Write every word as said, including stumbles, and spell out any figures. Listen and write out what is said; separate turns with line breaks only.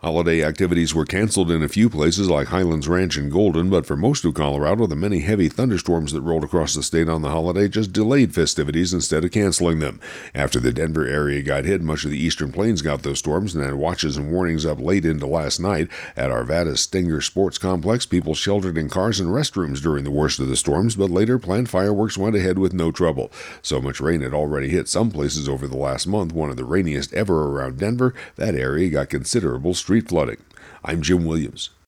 Holiday activities were canceled in a few places like Highlands Ranch and Golden, but for most of Colorado, the many heavy thunderstorms that rolled across the state on the holiday just delayed festivities instead of canceling them. After the Denver area got hit, much of the Eastern Plains got those storms and had watches and warnings up late into last night. At Arvada Stinger Sports Complex, people sheltered in cars and restrooms during the worst of the storms, but later planned fireworks went ahead with no trouble. So much rain had already hit some places over the last month, one of the rainiest ever around Denver. That area got considerable street flooding. I'm Jim Williams.